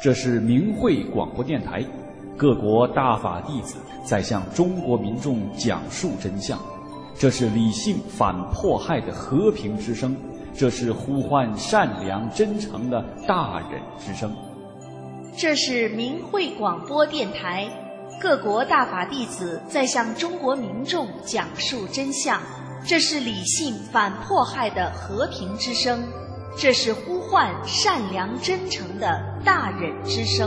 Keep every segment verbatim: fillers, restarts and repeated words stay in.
这是明慧广播电台，各国大法弟子在向中国民众讲述真相。这是理性反迫害的和平之声，这是呼唤善良真诚的大忍之声。 这是明慧广播电台，各国大法弟子在向中国民众讲述真相。这是理性反迫害的和平之声，这是呼唤善良真诚的大忍之声。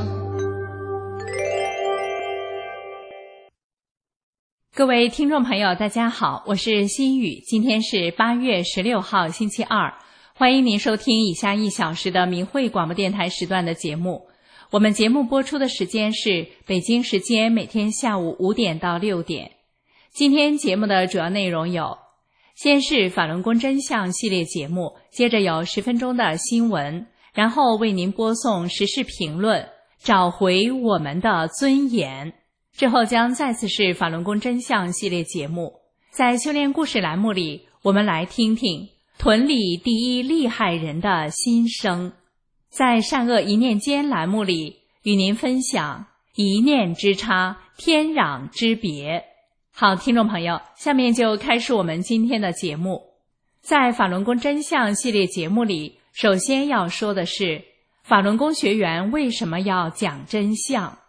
各位听众朋友大家好，我是心雨，今天是八月十六号星期二，欢迎您收听以下一小时的明慧广播电台时段的节目。我们节目播出的时间是北京时间每天下午五点到六点。今天节目的主要内容有：先是法轮功真相系列节目，接着有十分钟的新闻，然后为您播送时事评论，找回我们的尊严。之后将再次是法轮功真相系列节目。在修炼故事栏目里，我们来听听屯里第一厉害人的心声。在善恶一念间栏目里，与您分享一念之差，天壤之别。好，听众朋友，下面就开始我们今天的节目。在法轮功真相系列节目里，首先要说的是法轮功学员为什么要讲真相。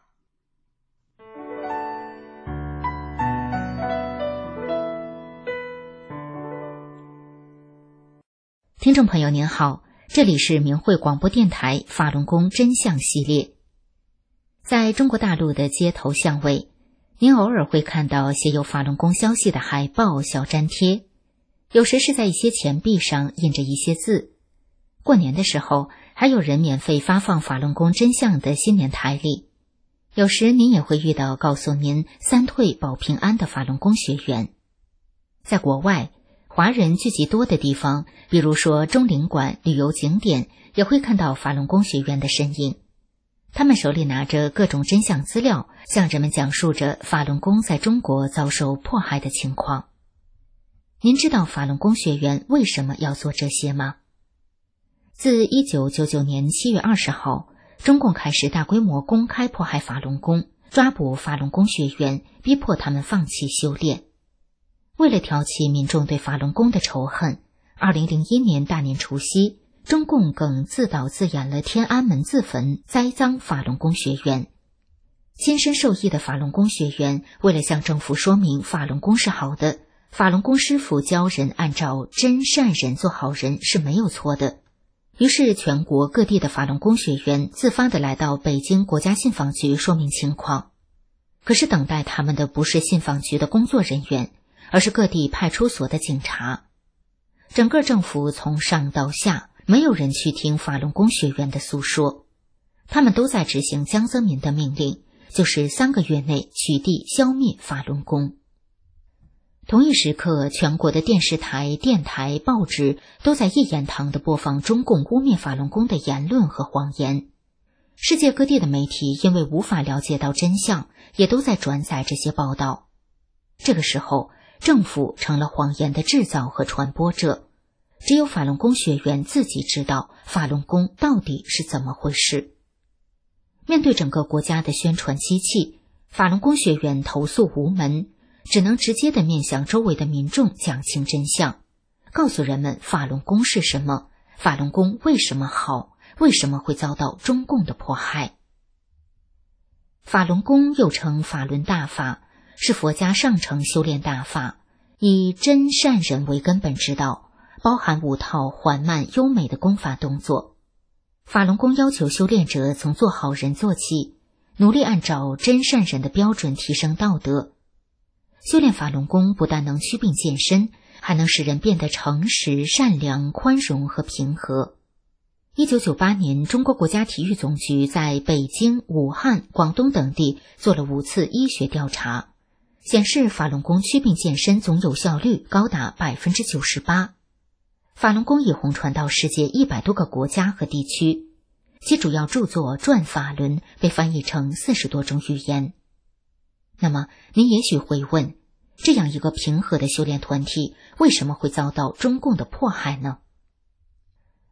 听众朋友您好，这里是明慧广播电台法轮功真相系列。在中国大陆的街头巷尾，您偶尔会看到写有法轮功消息的海报、小粘贴，有时是在一些钱币上印着一些字。过年的时候，还有人免费发放法轮功真相的新年台历。有时您也会遇到告诉您三退保平安的法轮功学员。在国外，华人聚集多的地方，比如说中领馆、旅游景点，也会看到法轮功学员的身影。他们手里拿着各种真相资料，向人们讲述着法轮功在中国遭受迫害的情况。您知道法轮功学员为什么要做这些吗？自一九九九年七月二十号，中共开始大规模公开迫害法轮功，抓捕法轮功学员，逼迫他们放弃修炼。为了挑起民众对法轮功的仇恨，二零零一年大年除夕，中共更自导自演了天安门自焚，栽赃法轮功学员。亲身受益的法轮功学员为了向政府说明法轮功是好的，法轮功师傅教人按照真善忍做好人是没有错的，于是全国各地的法轮功学员自发地来到北京国家信访局说明情况。可是等待他们的不是信访局的工作人员，而是各地派出所的警察。整个政府从上到下，没有人去听法轮功学员的诉说，他们都在执行江泽民的命令，就是三个月内取缔消灭法轮功。同一时刻，全国的电视台、电台、报纸都在一言堂地播放中共污蔑法轮功的言论和谎言。世界各地的媒体因为无法了解到真相，也都在转载这些报道。这个时候，政府成了谎言的制造和传播者，只有法轮功学员自己知道法轮功到底是怎么回事。面对整个国家的宣传机器，法轮功学员投诉无门，只能直接地面向周围的民众讲清真相，告诉人们法轮功是什么，法轮功为什么好，为什么会遭到中共的迫害。法轮功又称法轮大法，是佛家上乘修炼大法，以真善忍为根本之道，包含五套缓慢优美的功法动作。法轮功要求修炼者从做好人做起，努力按照真善忍的标准提升道德。修炼法轮功不但能祛病健身，还能使人变得诚实、善良、宽容和平和。一九九八年，中国国家体育总局在北京、武汉、广东等地做了五次医学调查，显示法轮功祛病健身总有效率高达 百分之九十八。 法轮功已红传到世界一百多个国家和地区，其主要著作《转法轮》被翻译成四十多种语言。那么您也许会问，这样一个平和的修炼团体为什么会遭到中共的迫害呢？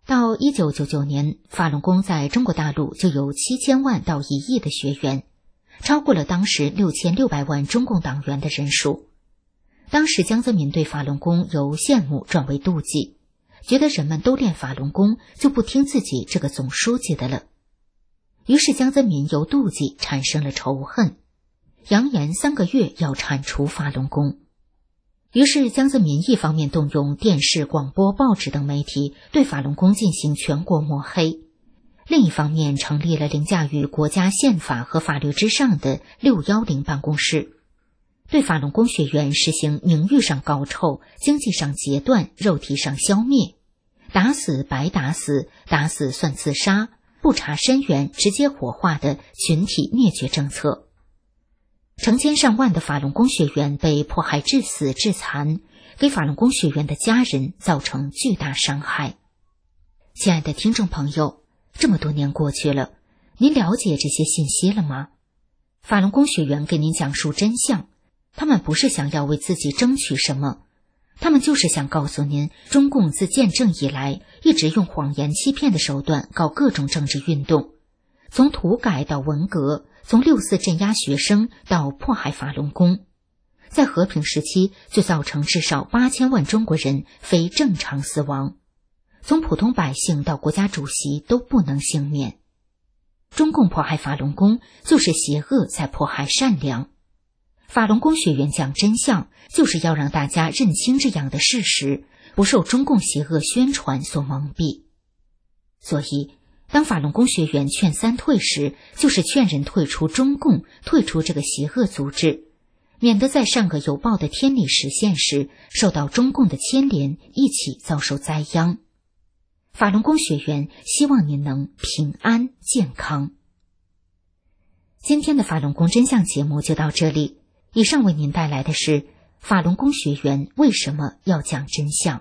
到一九九九年，法轮功在中国大陆就有七千万到一亿的学员，超过了当时六千六百万中共党员的人数。当时江泽民对法轮功由羡慕转为妒忌，觉得人们都练法轮功，就不听自己这个总书记的了。于是江泽民由妒忌产生了仇恨，扬言三个月要铲除法轮功。于是江泽民一方面动用电视、广播、报纸等媒体对法轮功进行全国抹黑，另一方面成立了凌驾于国家宪法和法律之上的六一零办公室，对法轮功学员实行名誉上搞臭、经济上截断、肉体上消灭，打死白打死，打死算自杀，不查身源直接火化的群体灭绝政策。成千上万的法轮功学员被迫害致死致残，给法轮功学员的家人造成巨大伤害。亲爱的听众朋友，这么多年过去了，您了解这些信息了吗？法轮功学员给您讲述真相，他们不是想要为自己争取什么，他们就是想告诉您，中共自建政以来一直用谎言欺骗的手段搞各种政治运动，从土改到文革，从六四镇压学生到迫害法轮功，在和平时期就造成至少八千万中国人非正常死亡，从普通百姓到国家主席都不能幸免。中共迫害法轮功，就是邪恶在迫害善良。法轮功学员讲真相，就是要让大家认清这样的事实，不受中共邪恶宣传所蒙蔽。所以当法轮功学员劝三退时，就是劝人退出中共，退出这个邪恶组织，免得在上个有报的天理实现时，受到中共的牵连，一起遭受灾殃。法轮功学员希望您能平安健康。今天的法轮功真相节目就到这里，以上为您带来的是法轮功学员为什么要讲真相。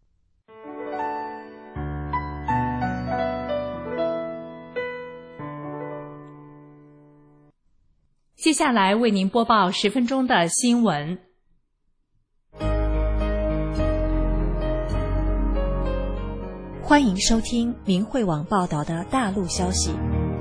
接下来为您播报十分钟的新闻。 欢迎收听明慧网报道的大陆消息。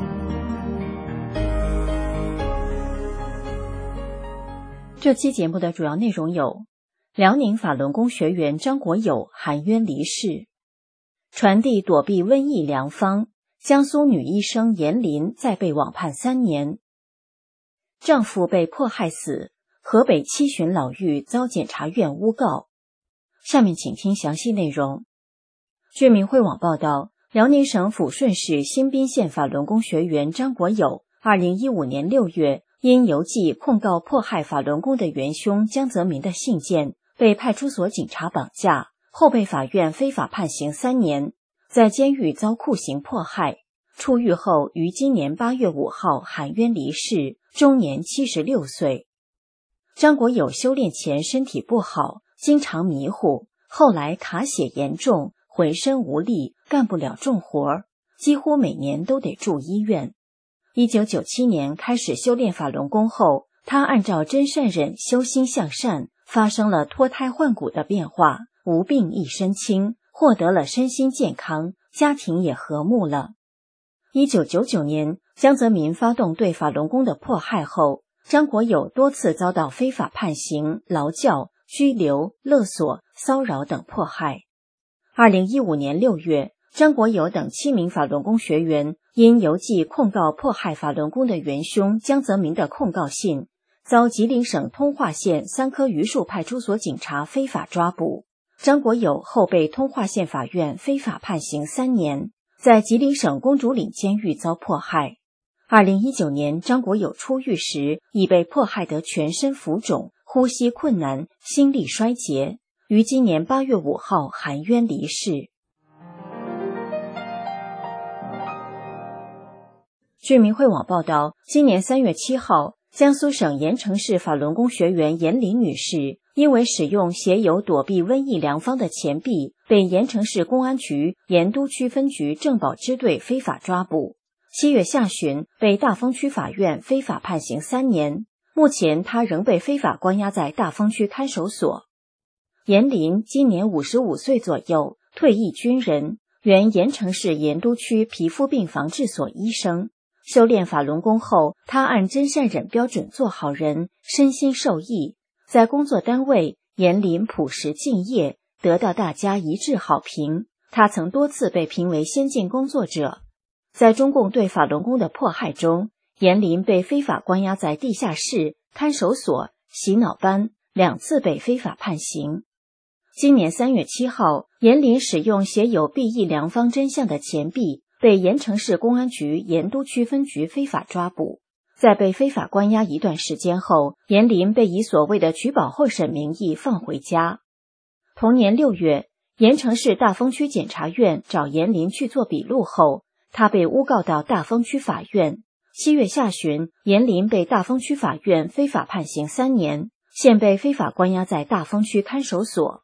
这期节目的主要内容有：辽宁法轮功学员张国友含冤离世；传递躲避瘟疫良方，江苏女医生严林再被网判三年；丈夫被迫害死，河北七旬老妪遭检察院诬告。下面请听详细内容。据明慧网报道，辽宁省抚顺市新宾县法轮功学员张国友二零一五年六月因邮寄控告迫害法轮功的元凶江泽民的信件，被派出所警察绑架，后被法院非法判刑三年，在监狱遭酷刑迫害。出狱后于今年八月五号含冤离世，终年七十六岁。张国友修炼前身体不好，经常迷糊，后来卡血严重，浑身无力，干不了重活，几乎每年都得住医院。一九九七年开始修炼法轮功后，他按照真善忍修心向善，发生了脱胎换骨的变化，无病一身轻，获得了身心健康，家庭也和睦了。一九九九年，江泽民发动对法轮功的迫害后，张国友多次遭到非法判刑、劳教、拘留、勒索、骚扰等迫害。二零一五年六月，张国友等七名法轮功学员因邮寄控告迫害法轮功的元凶江泽民的控告信，遭吉林省通化县三棵榆树派出所警察非法抓捕。张国友后被通化县法院非法判刑三年，在吉林省公主岭监狱遭迫害。二零一九年，张国友出狱时已被迫害得全身浮肿，呼吸困难，心力衰竭，于今年八月五号含冤离世。据明慧网报道，今年三月七号，江苏省盐城市法轮功学员严林女士因为使用写有躲避瘟疫良方的钱币，被盐城市公安局盐都区分局政保支队非法抓捕。七月下旬，被大丰区法院非法判刑三年，目前她仍被非法关押在大丰区看守所。严林今年五十五岁左右，退役军人， 原盐城市盐都区皮肤病防治所医生。修炼法轮功后，他按真善忍标准做好人，身心受益，在工作单位严谨朴实敬业，得到大家一致好评。他曾多次被评为先进工作者。在中共对法轮功的迫害中，严林被非法关押在地下室、看守所、洗脑班，两次被非法判刑。今年三月七号，严林使用写有“必益良方真相”的钱币，被盐城市公安局盐都区分局非法抓捕。在被非法关押一段时间后，严林被以所谓的取保候审名义放回家。同年六月，盐城市大丰区检察院找严林去做笔录后，他被诬告到大丰区法院。七月下旬，严林被大丰区法院非法判刑三年，现被非法关押在大丰区看守所。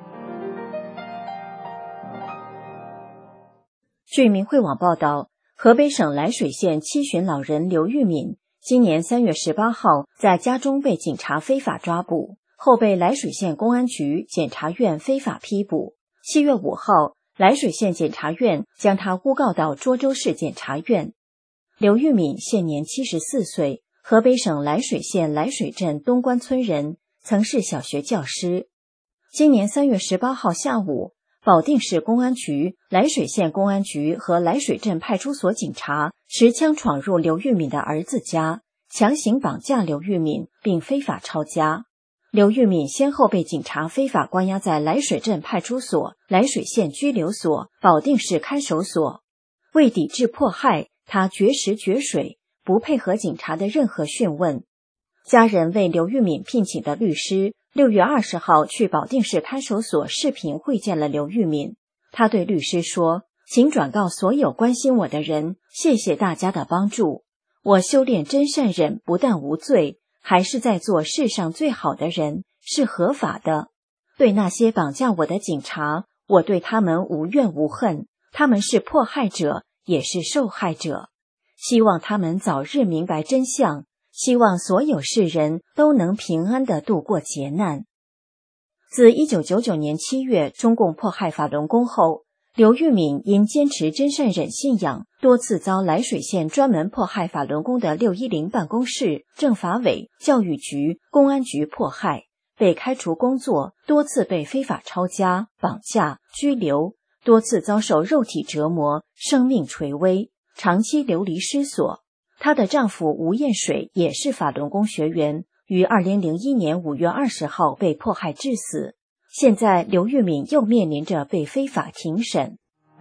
据明慧网报道，河北省涞水县七旬老人刘玉敏今年三月十八号在家中被警察非法抓捕，后被涞水县公安局检察院非法批捕。七月五号，涞水县检察院将他诬告到涿州市检察院。刘玉敏现年七十四岁，河北省涞水县涞水镇东关村人，曾是小学教师。今年三月十八号下午，保定市公安局、涞水县公安局和涞水镇派出所警察持枪闯入刘玉敏的儿子家，强行绑架刘玉敏，并非法抄家。刘玉敏先后被警察非法关押在涞水镇派出所、涞水县拘留所、保定市看守所。为抵制迫害，他绝食绝水，不配合警察的任何讯问。家人为刘玉敏聘请的律师六月二十号去保定市看守所视频会见了刘玉敏。他对律师说：“请转告所有关心我的人，谢谢大家的帮助。我修炼真善忍，不但无罪，还是在做世上最好的人，是合法的。对那些绑架我的警察，我对他们无怨无恨，他们是迫害者，也是受害者。希望他们早日明白真相。”希望所有世人都能平安地度过劫难。自一九九九年七月中共迫害法轮功后，刘玉敏因坚持真善忍信仰，多次遭涞水县专门迫害法轮功的六一零办公室、政法委、教育局、公安局迫害，被开除工作，多次被非法抄家、绑架、拘留，多次遭受肉体折磨，生命垂危，长期流离失所。她的丈夫吴艳水也是法轮功学员，于二零零一年五月二十号被迫害致死。现在刘玉敏又面临着被非法庭审。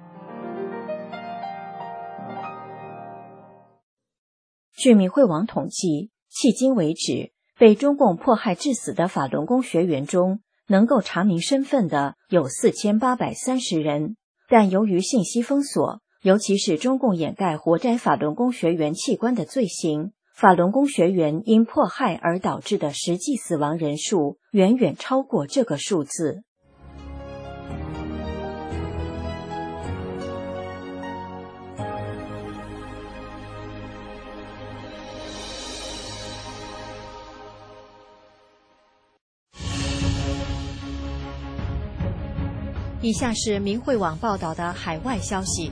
据明慧网统计，迄今为止，被中共迫害致死的法轮功学员中，能够查明身份的有四千八百三十人，但由于信息封锁，尤其是中共掩盖活摘法轮功学员器官的罪行，法轮功学员因迫害而导致的实际死亡人数远远超过这个数字。 以下是明慧网报道的海外消息。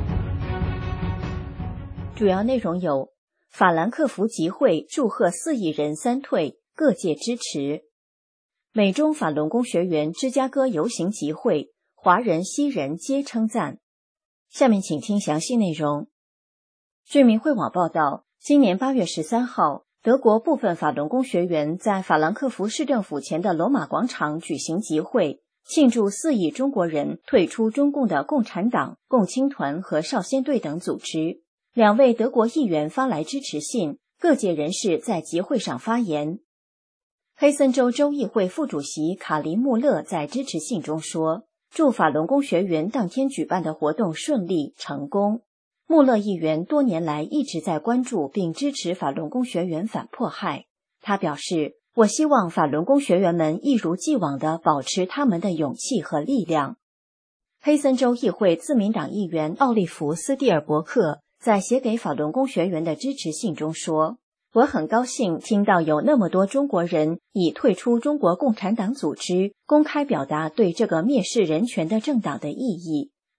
主要内容有：法兰克福集会祝贺四亿人三退，各界支持；美中法轮功学员芝加哥游行集会，华人西人皆称赞。下面请听详细内容。据明慧网报道，今年八月十三号，德国部分法轮功学员在法兰克福市政府前的罗马广场举行集会，庆祝四亿中国人退出中共的共产党、共青团和少先队等组织。两位德国议员发来支持信，各界人士在集会上发言。黑森州州议会副主席卡林穆勒在支持信中说，祝法轮功学员当天举办的活动顺利成功。穆勒议员多年来一直在关注并支持法轮功学员反迫害。他表示，我希望法轮功学员们一如既往地保持他们的勇气和力量。黑森州议会自民党议员奥利弗·斯蒂尔伯克在写给法轮功学员的支持信中说，我很高兴听到有那么多中国人以退出中国共产党组织公开表达对这个蔑视人权的政党的意义。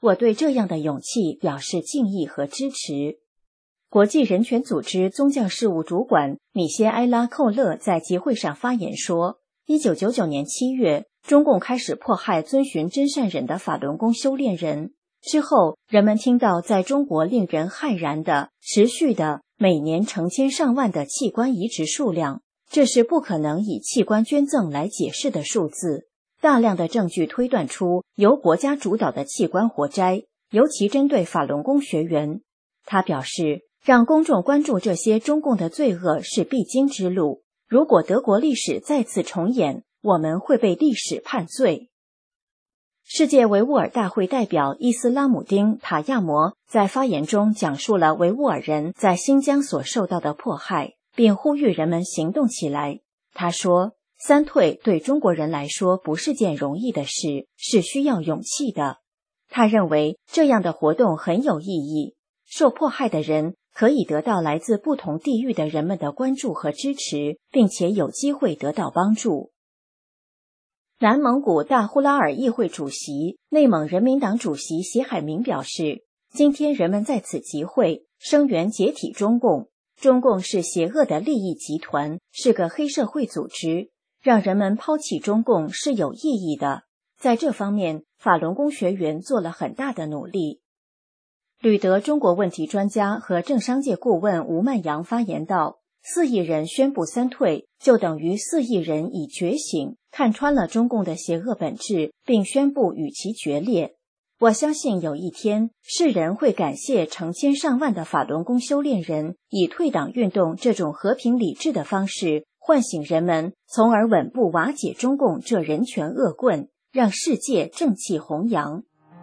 我对这样的勇气表示敬意和支持。国际人权组织宗教事务主管米歇埃拉·寇勒在集会上发言说，一九九九年七月，中共开始迫害遵循真善忍的法轮功修炼人。之后，人们听到在中国令人骇然的、持续的、每年成千上万的器官移植数量，这是不可能以器官捐赠来解释的数字。大量的证据推断出由国家主导的器官活摘，尤其针对法轮功学员。他表示，让公众关注这些中共的罪恶是必经之路。如果德国历史再次重演，我们会被历史判罪。世界维吾尔大会代表伊斯拉姆丁·塔亚摩在发言中讲述了维吾尔人在新疆所受到的迫害，并呼吁人们行动起来。他说，三退对中国人来说不是件容易的事，是需要勇气的。他认为这样的活动很有意义，受迫害的人可以得到来自不同地域的人们的关注和支持，并且有机会得到帮助。南蒙古大呼拉尔议会主席、内蒙人民党主席席海明表示，今天人们在此集会，声援解体中共。中共是邪恶的利益集团，是个黑社会组织，让人们抛弃中共是有意义的。在这方面，法轮功学员做了很大的努力。旅德中国问题专家和政商界顾问吴曼阳发言道，四亿人宣布三退，就等于四亿人已觉醒，看穿了中共的邪恶本质，并宣布与其决裂。我相信有一天，世人会感谢成千上万的法轮功修炼人，以退党运动这种和平理智的方式，唤醒人们，从而稳步瓦解中共这人权恶棍，让世界正气弘扬。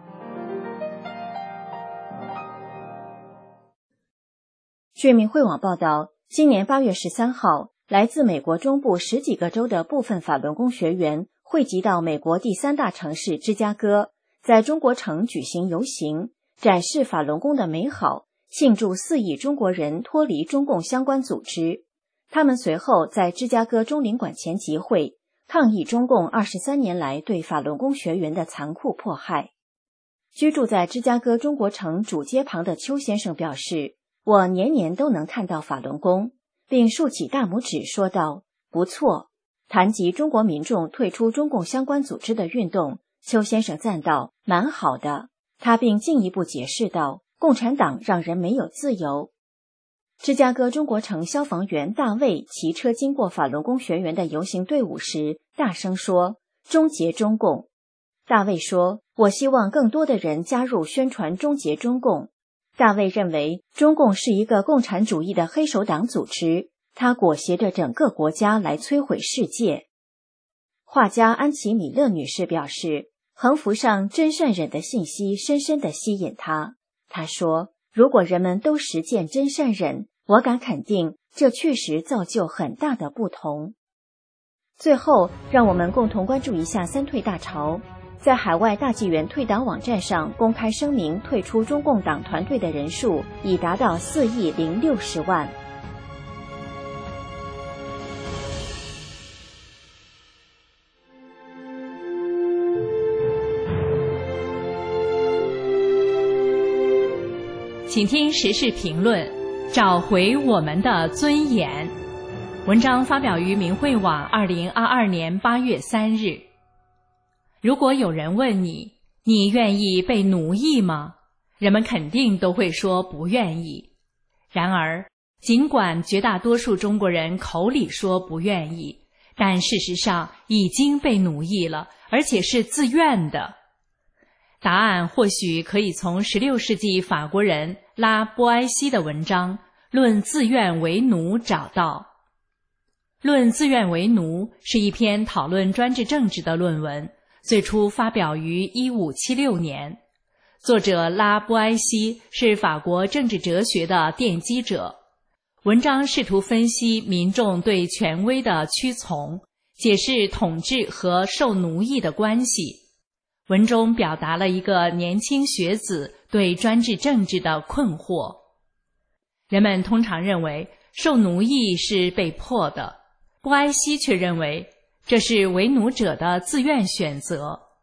据明慧网报道，今年八月十三号，来自美国中部十几个州的部分法轮功学员汇集到美国第三大城市芝加哥，在中国城举行游行，展示法轮功的美好，庆祝四亿中国人脱离中共相关组织。他们随后在芝加哥中领馆前集会，抗议中共二十三年来对法轮功学员的残酷迫害。居住在芝加哥中国城主街旁的邱先生表示，我年年都能看到法轮功，并竖起大拇指说道，不错。谈及中国民众退出中共相关组织的运动，邱先生赞道，蛮好的。他并进一步解释道，共产党让人没有自由。芝加哥中国城消防员大卫骑车经过法轮功学员的游行队伍时，大声说，终结中共。大卫说，我希望更多的人加入宣传终结中共。大卫认为，中共是一个共产主义的黑手党组织，它裹挟着整个国家来摧毁世界。画家安琪米勒女士表示，横幅上真善忍的信息深深地吸引她。她说，如果人们都实践真善忍，我敢肯定，这确实造就很大的不同。最后，让我们共同关注一下三退大潮。在海外大纪元退党网站上公开声明退出中共党团队的人数已达到四亿零六十万。 请听时事评论，找回我们的尊严。文章发表于明慧网二零二二年八月三日。如果有人问你，你愿意被奴役吗？人们肯定都会说不愿意。然而，尽管绝大多数中国人口里说不愿意，但事实上已经被奴役了，而且是自愿的。答案或许可以从十六世纪法国人拉波埃西的文章《论自愿为奴》找到。《论自愿为奴》是一篇讨论专制政治的论文，最初发表于一五七六年。作者拉波埃西是法国政治哲学的奠基者。文章试图分析民众对权威的屈从，解释统治和受奴役的关系。文中表达了一个年轻学子对专制政治的困惑。人们通常认为受奴役是被迫的，波埃西却认为这是为奴者的自愿选择。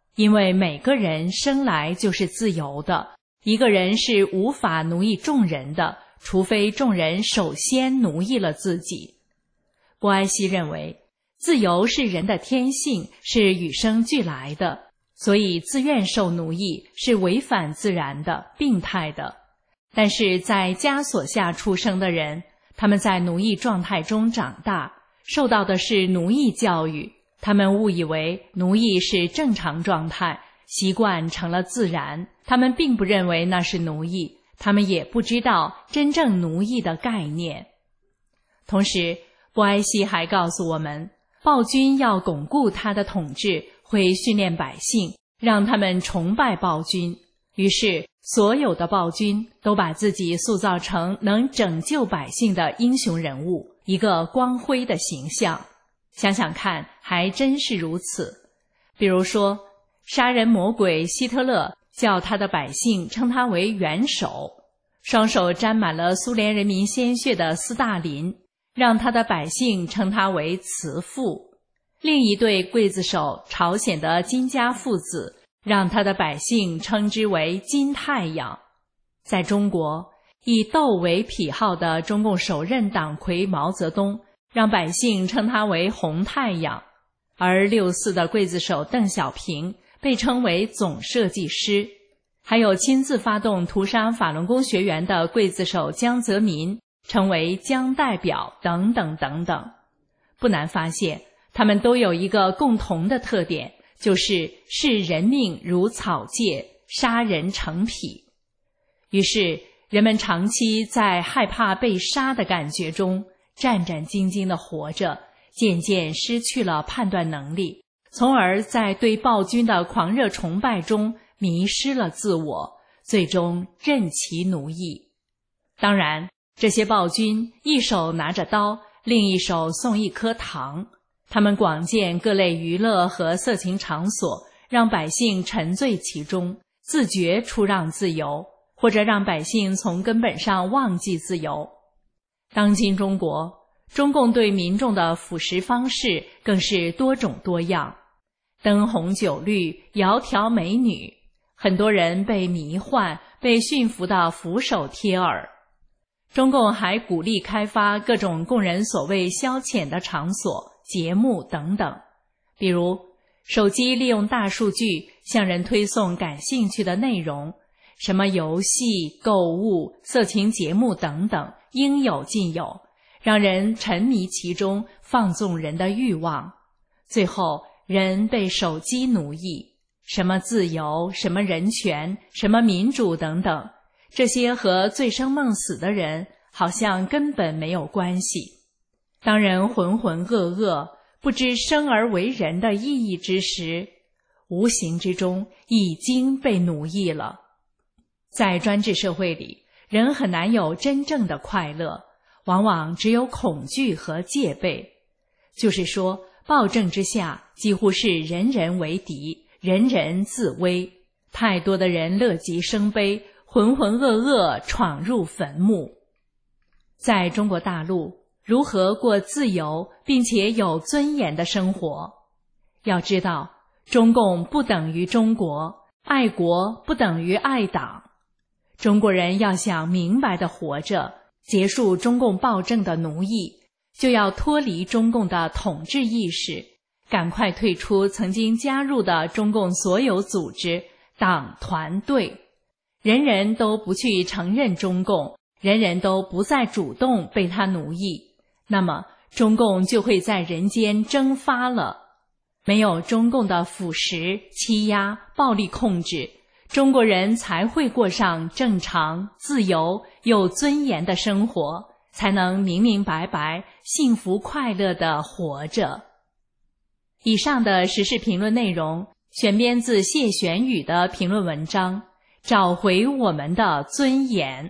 因为每个人生来就是自由的，一个人是无法奴役众人的，除非众人首先奴役了自己。波埃西认为，自由是人的天性，是与生俱来的，所以自愿受奴役是违反自然的、病态的。但是在枷锁下出生的人，他们在奴役状态中长大，受到的是奴役教育，他们误以为奴役是正常状态，习惯成了自然，他们并不认为那是奴役，他们也不知道真正奴役的概念。同时，波埃西还告诉我们，暴君要巩固他的统治，会训练百姓，让他们崇拜暴君。于是，所有的暴君都把自己塑造成能拯救百姓的英雄人物，一个光辉的形象。想想看，还真是如此。比如说，杀人魔鬼希特勒叫他的百姓称他为元首，双手沾满了苏联人民鲜血的斯大林让他的百姓称他为慈父。另一对刽子手朝鲜的金家父子让他的百姓称之为金太阳。在中国，以斗为癖好的中共首任党魁毛泽东让百姓称他为红太阳，而六四的刽子手邓小平被称为总设计师，还有亲自发动屠杀法轮功学员的刽子手江泽民成为江代表等等等等。不难发现，他们都有一个共同的特点，就是视人命如草芥，杀人成癖。于是人们长期在害怕被杀的感觉中战战兢兢地活着，渐渐失去了判断能力，从而在对暴君的狂热崇拜中迷失了自我，最终任其奴役。当然，这些暴君一手拿着刀，另一手送一颗糖，他们广建各类娱乐和色情场所，让百姓沉醉其中，自觉出让自由，或者让百姓从根本上忘记自由。当今中国，中共对民众的腐蚀方式更是多种多样，灯红酒绿，窈窕美女，很多人被迷幻，被驯服到俯首帖耳。中共还鼓励开发各种供人所谓消遣的场所、节目等等，比如手机利用大数据向人推送感兴趣的内容，什么游戏、购物、色情节目等等，应有尽有，让人沉迷其中，放纵人的欲望。最后，人被手机奴役，什么自由、什么人权、什么民主等等，这些和醉生梦死的人好像根本没有关系。当人浑浑噩噩，不知生而为人的意义之时，无形之中已经被奴役了。在专制社会里，人很难有真正的快乐，往往只有恐惧和戒备。就是说，暴政之下几乎是人人为敌，人人自危，太多的人乐极生悲，浑浑噩噩闯入坟墓。在中国大陆，如何过自由并且有尊严的生活？要知道，中共不等于中国，爱国不等于爱党。中国人要想明白地活着，结束中共暴政的奴役，就要脱离中共的统治意识，赶快退出曾经加入的中共所有组织、党团队。人人都不去承认中共，人人都不再主动被他奴役，那么中共就会在人间蒸发了。没有中共的腐蚀、欺压、暴力控制，中国人才会过上正常、自由、有尊严的生活，才能明明白白、幸福快乐地活着。以上的时事评论内容选编自谢玄宇的评论文章《找回我们的尊严》。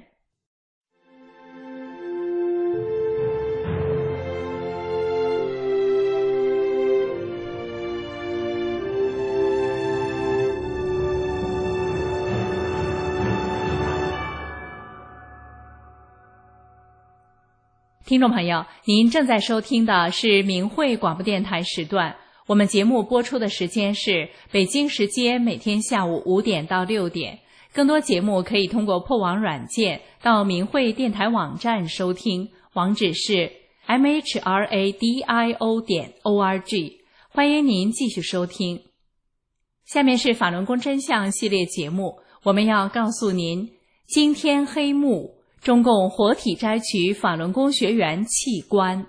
听众朋友，您正在收听的是明慧广播电台时段， 我们节目播出的时间是北京时间每天下午五点到六点。更多节目可以通过破网软件到明慧电台网站收听，网址是 m h r a d i o 点 o r g。 欢迎您继续收听。下面是法轮功真相系列节目，我们要告诉您惊天黑幕，中共活体摘取法轮功学员器官。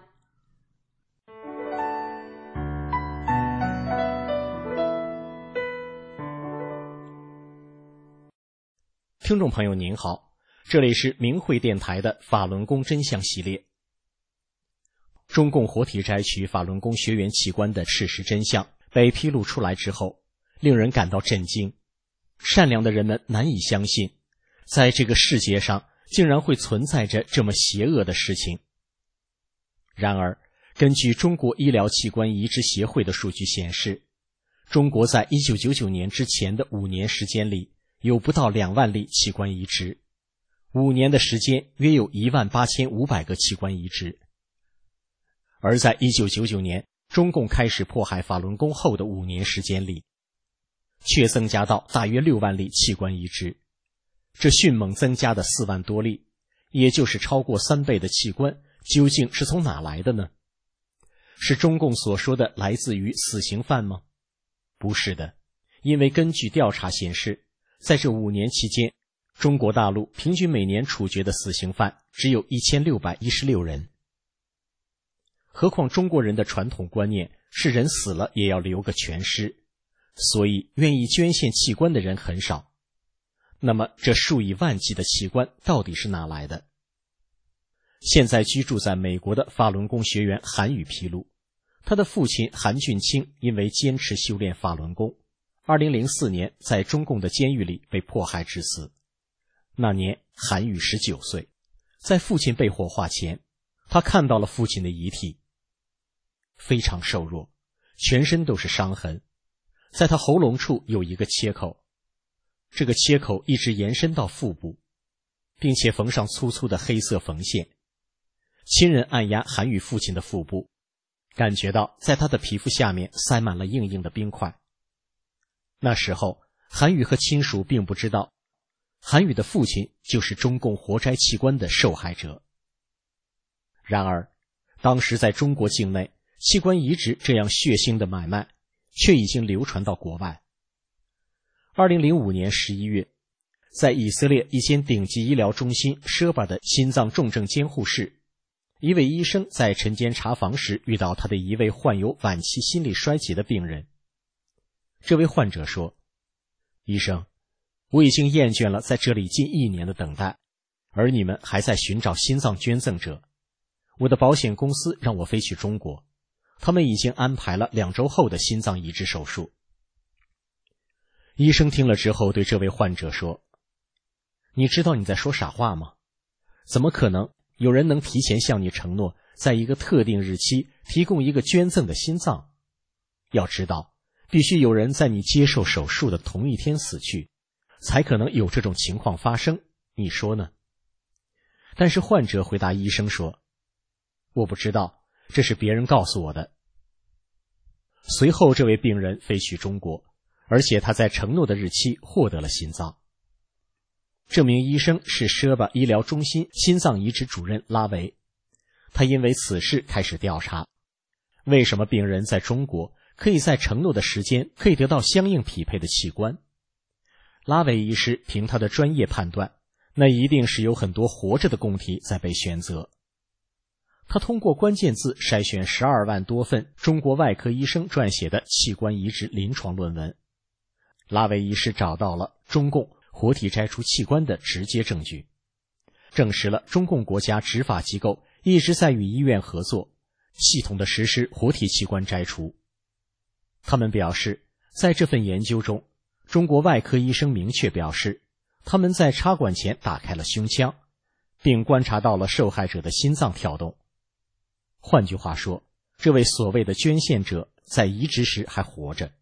听众朋友您好，这里是明慧电台的法轮功真相系列。中共活体摘取法轮功学员器官的事实真相被披露出来之后，令人感到震惊。善良的人们难以相信，在这个世界上竟然会存在着这么邪恶的事情。然而，根据中国医疗器官移植协会的数据显示，中国在一九九九年之前的五年时间里，有不到两万例器官移植，五年的时间约有一万八千五百个器官移植。而在一九九九年中共开始迫害法轮功后的五年时间里，却增加到大约六万例器官移植，这迅猛增加的四万多例，也就是超过三倍的器官，究竟是从哪来的呢？是中共所说的来自于死刑犯吗？不是的，因为根据调查显示，在这五年期间，中国大陆平均每年处决的死刑犯只有一千六百一十六人。何况中国人的传统观念是人死了也要留个全尸，所以愿意捐献器官的人很少。那么这数以万计的器官到底是哪来的？现在居住在美国的法轮功学员韩宇披露，他的父亲韩俊清因为坚持修炼法轮功，二零零四年在中共的监狱里被迫害致死。那年韩宇十九岁，在父亲被火化前，他看到了父亲的遗体，非常瘦弱，全身都是伤痕，在他喉咙处有一个切口，这个切口一直延伸到腹部，并且缝上粗粗的黑色缝线。亲人按压韩宇父亲的腹部，感觉到在他的皮肤下面塞满了硬硬的冰块。那时候韩宇和亲属并不知道，韩宇的父亲就是中共活摘器官的受害者。然而当时在中国境内，器官移植这样血腥的买卖却已经流传到国外。二零零五年十一月，在以色列一间顶级医疗中心舍巴的心脏重症监护室，一位医生在晨间查房时遇到他的一位患有晚期心力衰竭的病人。这位患者说，医生，我已经厌倦了在这里近一年的等待，而你们还在寻找心脏捐赠者。我的保险公司让我飞去中国，他们已经安排了两周后的心脏移植手术。医生听了之后对这位患者说，你知道你在说傻话吗？怎么可能有人能提前向你承诺，在一个特定日期提供一个捐赠的心脏？要知道，必须有人在你接受手术的同一天死去，才可能有这种情况发生，你说呢？但是患者回答医生说，我不知道，这是别人告诉我的。随后这位病人飞去中国，而且他在承诺的日期获得了心脏。这名医生是舍巴医疗中心心脏移植主任拉维，他因为此事开始调查，为什么病人在中国可以在承诺的时间可以得到相应匹配的器官。拉维医师凭他的专业判断，那一定是有很多活着的供体在被选择。他通过关键字筛选十二万多份中国外科医生撰写的器官移植临床论文。拉维医师找到了中共活体摘除器官的直接证据，证实了中共国家执法机构一直在与医院合作，系统地实施活体器官摘除。他们表示，在这份研究中，中国外科医生明确表示，他们在插管前打开了胸腔，并观察到了受害者的心脏跳动。换句话说，这位所谓的捐献者在移植时还活着。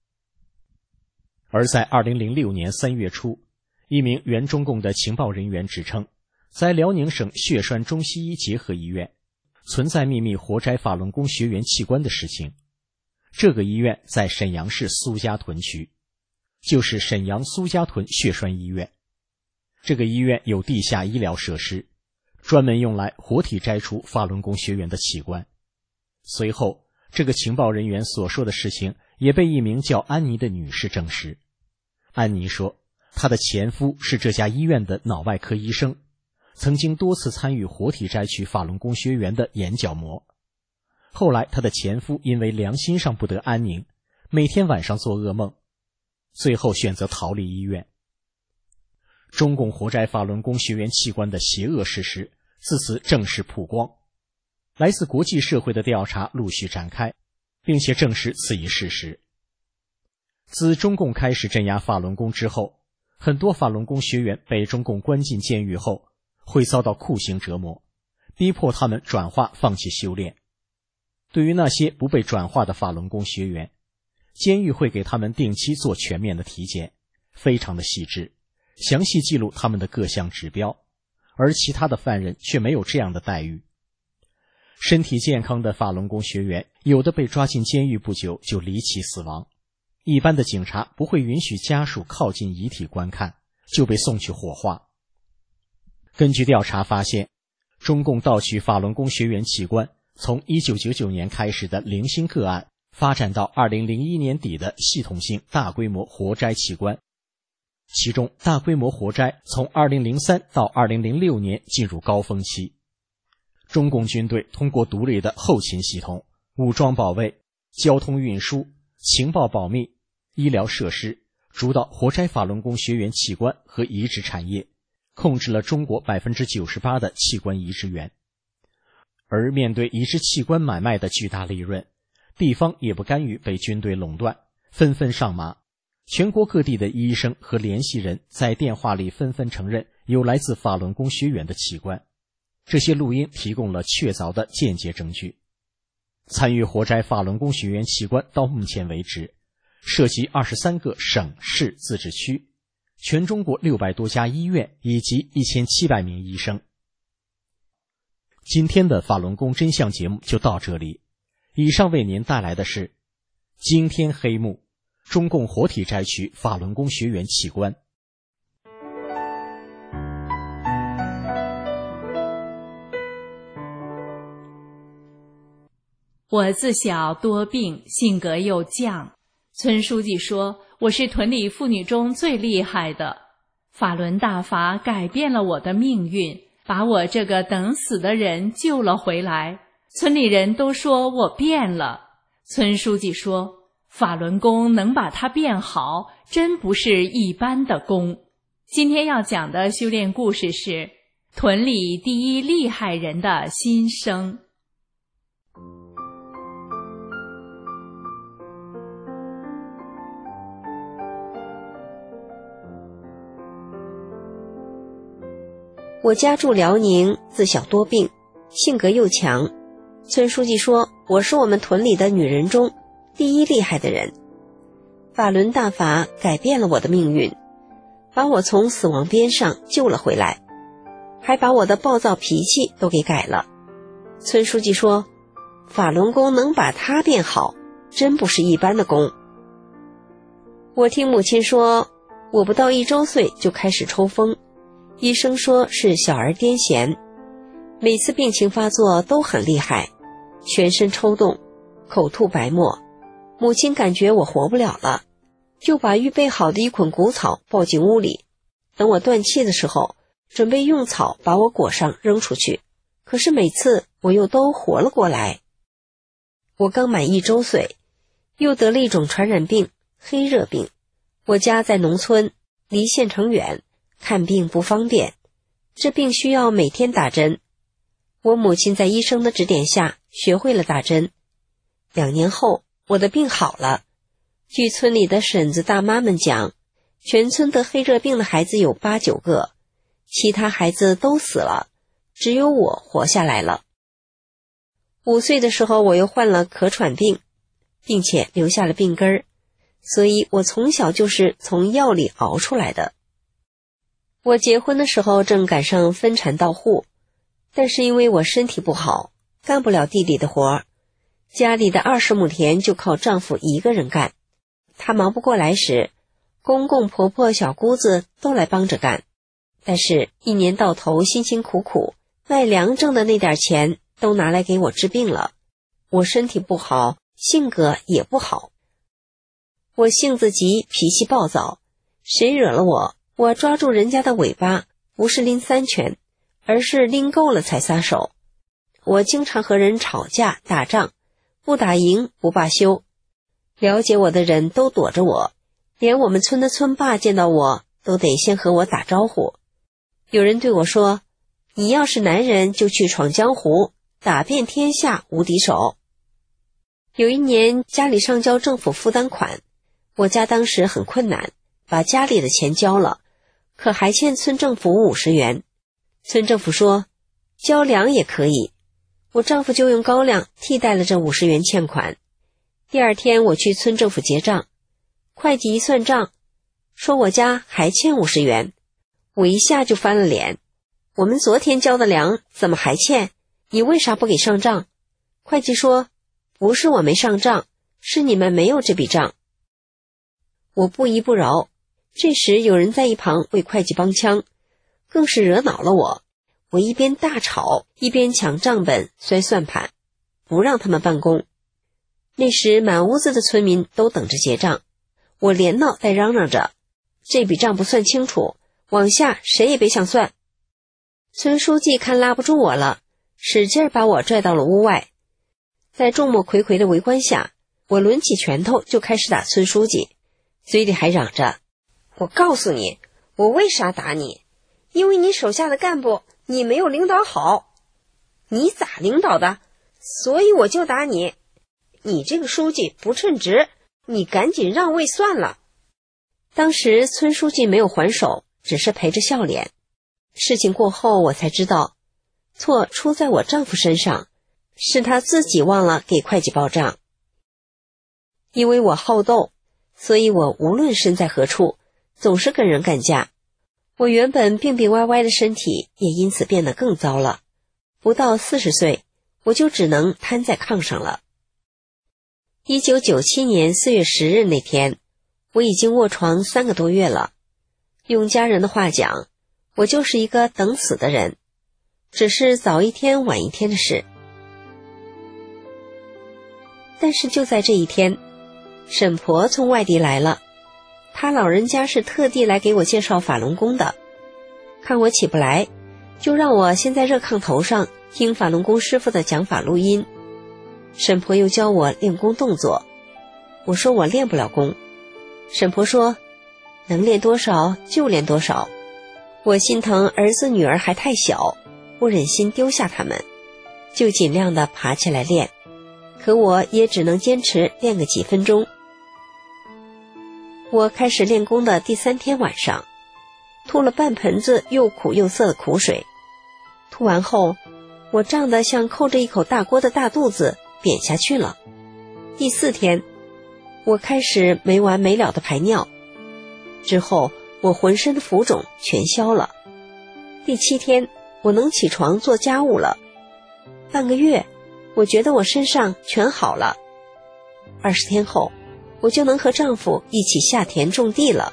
而在二零零六年三月初，一名原中共的情报人员指称，在辽宁省血栓中西医结合医院存在秘密活摘法轮功学员器官的事情。 这个医院在沈阳市苏家屯区，就是沈阳苏家屯血栓医院。这个医院有地下医疗设施，专门用来活体摘除法轮功学员的器官。随后，这个情报人员所说的事情也被一名叫安妮的女士证实。安妮说，她的前夫是这家医院的脑外科医生，曾经多次参与活体摘取法轮功学员的眼角膜。后来她的前夫因为良心上不得安宁，每天晚上做噩梦，最后选择逃离医院。中共活摘法轮功学员器官的邪恶事实自此正式曝光，来自国际社会的调查陆续展开，并且证实此一事实。自中共开始镇压法轮功之后，很多法轮功学员被中共关进监狱后，会遭到酷刑折磨，逼迫他们转化放弃修炼。对于那些不被转化的法轮功学员，监狱会给他们定期做全面的体检，非常的细致，详细记录他们的各项指标，而其他的犯人却没有这样的待遇。身体健康的法轮功学员，有的被抓进监狱不久就离奇死亡，一般的警察不会允许家属靠近遗体观看，就被送去火化。根据调查发现，中共盗取法轮功学员器官从一九九九年开始的零星个案，发展到二零零一年底的系统性大规模活摘器官。其中大规模活摘从二零零三到二零零六年进入高峰期。中共军队通过独立的后勤系统、武装保卫、交通运输、情报保密、医疗设施，主导活摘法轮功学员器官和移植产业，控制了中国 百分之九十八 的器官移植源。而面对移植器官买卖的巨大利润，地方也不甘于被军队垄断，纷纷上马。全国各地的医生和联系人在电话里纷纷承认有来自法轮功学员的器官，这些录音提供了确凿的间接证据。参与活摘法轮功学员器官到目前为止，涉及二十三个省市自治区，全中国六百多家医院以及一千七百名医生。今天的法轮功真相节目就到这里，以上为您带来的是惊天黑幕，中共活体摘取法轮功学员器官。 我自小多病，性格又犟。村书记说，我是屯里妇女中最厉害的。法轮大法改变了我的命运，把我这个等死的人救了回来。村里人都说我变了。村书记说，法轮功能把它变好，真不是一般的功。今天要讲的修炼故事是屯里第一厉害人的心声。 我家住辽宁，自小多病，性格又强。村书记说，我是我们屯里的女人中第一厉害的人。法轮大法改变了我的命运，把我从死亡边上救了回来，还把我的暴躁脾气都给改了。村书记说，法轮功能把它变好，真不是一般的功。我听母亲说，我不到一周岁就开始抽风，医生说是小儿癫痫，每次病情发作都很厉害，全身抽动，口吐白沫。母亲感觉我活不了了，就把预备好的一捆谷草抱进屋里，等我断气的时候，准备用草把我裹上扔出去，可是每次我又都活了过来。我刚满一周岁，又得了一种传染病，黑热病。我家在农村，离县城远，看病不方便，这病需要每天打针。我母亲在医生的指点下学会了打针。两年后，我的病好了。据村里的婶子大妈们讲，全村得黑热病的孩子有八九个，其他孩子都死了，只有我活下来了。五岁的时候，我又患了咳喘病，并且留下了病根儿，所以我从小就是从药里熬出来的。我结婚的时候正赶上分产到户，但是因为我身体不好，干不了地里的活儿， 家里的二十亩田就靠丈夫一个人干。他忙不过来时，公公婆婆小姑子都来帮着干，但是一年到头辛辛苦苦卖粮挣的那点钱都拿来给我治病了。我身体不好，性格也不好。我性子急，脾气暴躁，谁惹了我，我抓住人家的尾巴，不是拎三拳，而是拎够了才撒手。我经常和人吵架打仗，不打赢不罢休。了解我的人都躲着我，连我们村的村霸见到我都得先和我打招呼。有人对我说，你要是男人就去闯江湖，打遍天下无敌手。有一年家里上交政府负担款，我家当时很困难，把家里的钱交了，可还欠村政府五十元。村政府说交粮也可以，我丈夫就用高粱替代了这五十元欠款。第二天我去村政府结账，会计一算账，说我家还欠五十元，我一下就翻了脸。我们昨天交的粮怎么还欠？你为啥不给上账？会计说，不是我没上账，是你们没有这笔账。我不依不饶，这时有人在一旁为会计帮腔，更是惹恼了我。我一边大吵，一边抢账本摔算盘，不让他们办公。那时满屋子的村民都等着结账，我连闹带嚷嚷着，这笔账不算清楚，往下谁也别想算。村书记看拉不住我了，使劲把我拽到了屋外。在众目睽睽的围观下，我抡起拳头就开始打村书记，嘴里还嚷着，我告诉你，我为啥打你？因为你手下的干部你没有领导好。你咋领导的？所以我就打你。你这个书记不称职，你赶紧让位算了。当时村书记没有还手，只是陪着笑脸。事情过后我才知道，错出在我丈夫身上，是他自己忘了给会计报账。因为我好斗，所以我无论身在何处，总是跟人干架。我原本病病歪歪的身体也因此变得更糟了。不到四十岁，我就只能瘫在炕上了。一九九七年四月十日那天，我已经卧床三个多月了。用家人的话讲，我就是一个等死的人，只是早一天晚一天的事。但是就在这一天，沈婆从外地来了，她老人家是特地来给我介绍法轮功的。看我起不来，就让我先在热炕头上听法轮功师傅的讲法录音。沈婆又教我练功动作，我说我练不了功。沈婆说能练多少就练多少。我心疼儿子女儿还太小，不忍心丢下他们，就尽量的爬起来练，可我也只能坚持练个几分钟。我开始练功的第三天晚上，吐了半盆子又苦又涩的苦水。吐完后，我胀得像扣着一口大锅的大肚子扁下去了。第四天，我开始没完没了的排尿，之后我浑身的浮肿全消了。第七天，我能起床做家务了。半个月，我觉得我身上全好了。二十天后，我就能和丈夫一起下田种地了。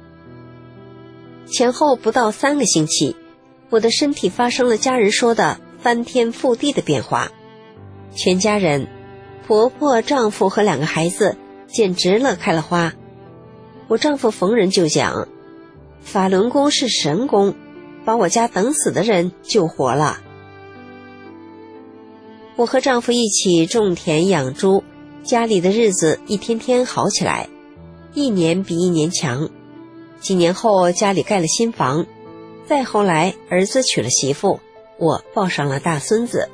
前后不到三个星期，我的身体发生了家人说的翻天覆地的变化。全家人，婆婆、丈夫和两个孩子简直乐开了花。我丈夫逢人就讲，法轮功是神功，把我家等死的人救活了。我和丈夫一起种田养猪，家里的日子一天天好起来，一年比一年强。几年后家里盖了新房，再后来儿子娶了媳妇，我抱上了大孙子。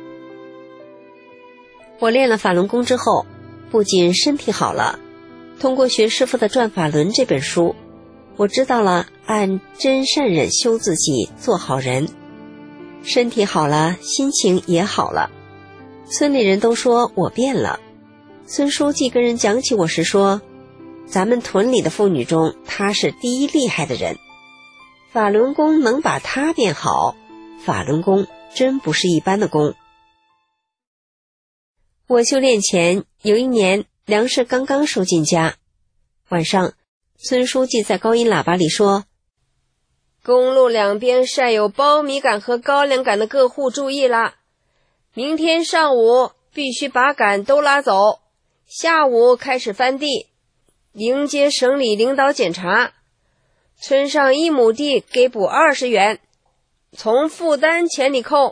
我练了法轮功之后，不仅身体好了，通过学师傅的《转法轮》这本书，我知道了按真善忍修自己，做好人。身体好了，心情也好了。村里人都说我变了。孙书记跟人讲起我时说，咱们屯里的妇女中，她是第一厉害的人。法轮功能把她变好，法轮功真不是一般的功。 我修炼前有一年粮食刚刚收进家，晚上村书记在高音喇叭里说，公路两边晒有苞米杆和高粱杆的各户注意啦，明天上午必须把杆都拉走，下午开始翻地，迎接省里领导检查，村上一亩地给补二十元，从负担钱里扣。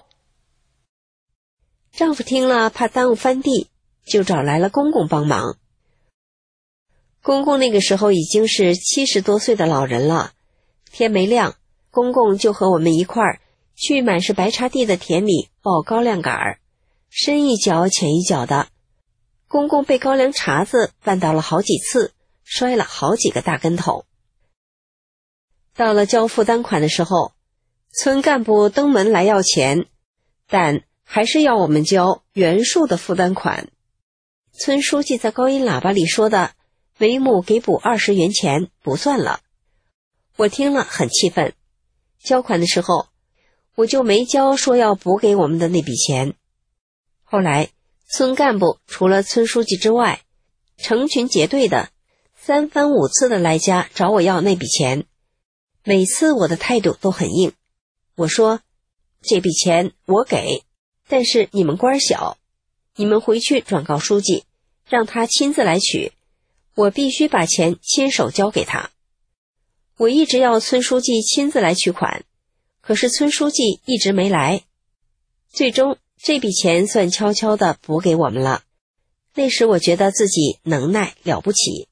丈夫听了怕耽误翻地，就找来了公公帮忙。公公那个时候已经是七十多岁的老人了，天没亮，公公就和我们一块儿去满是白茶地的田里抱高粱杆儿，深一脚浅一脚的。公公被高粱茬子绊倒了好几次，摔了好几个大跟头。到了交负担款的时候，村干部登门来要钱，但还是要我们交原数的负担款。村书记在高音喇叭里说的每亩给补二十元钱不算了，我听了很气愤。交款的时候我就没交说要补给我们的那笔钱。后来村干部除了村书记之外，成群结队的三番五次的来家找我要那笔钱，每次我的态度都很硬。我说，这笔钱我给，但是你们官小，你们回去转告书记，让他亲自来取，我必须把钱亲手交给他。我一直要村书记亲自来取款，可是村书记一直没来。最终这笔钱算悄悄地补给我们了。那时我觉得自己能耐了不起。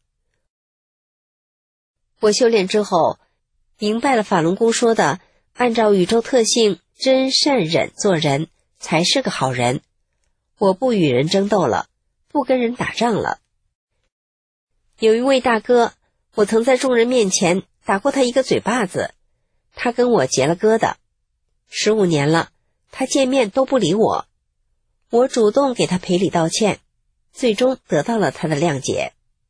我修炼之后明白了法轮功说的按照宇宙特性真善忍做人才是个好人。我不与人争斗了，不跟人打仗了。有一位大哥，我曾在众人面前打过他一个嘴巴子，他跟我结了疙瘩。十五年了，他见面都不理我，我主动给他赔礼道歉，最终得到了他的谅解。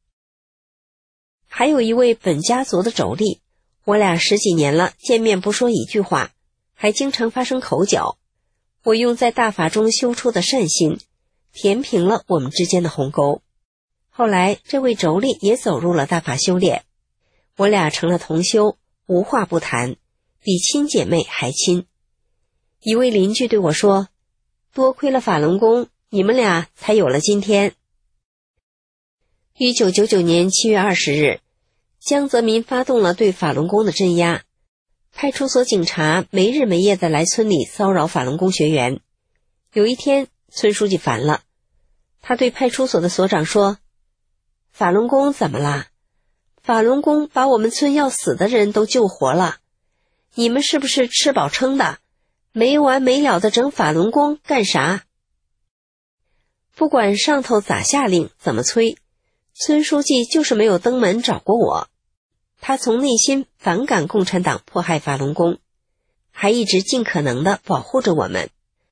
还有一位本家族的妯娌，我俩十几年了，见面不说一句话，还经常发生口角。我用在大法中修出的善心，填平了我们之间的鸿沟。后来这位妯娌也走入了大法修炼，我俩成了同修，无话不谈，比亲姐妹还亲。一位邻居对我说，多亏了法轮功，你们俩才有了今天。一九九九年七月二十日，江泽民发动了对法轮功的镇压，派出所警察没日没夜地来村里骚扰法轮功学员。有一天，村书记烦了，他对派出所的所长说，法轮功怎么啦？法轮功把我们村要死的人都救活了，你们是不是吃饱撑的，没完没了地整法轮功干啥？不管上头咋下令，怎么催，村书记就是没有登门找过我。他从内心反感共产党迫害法轮功，还一直尽可能地保护着我们。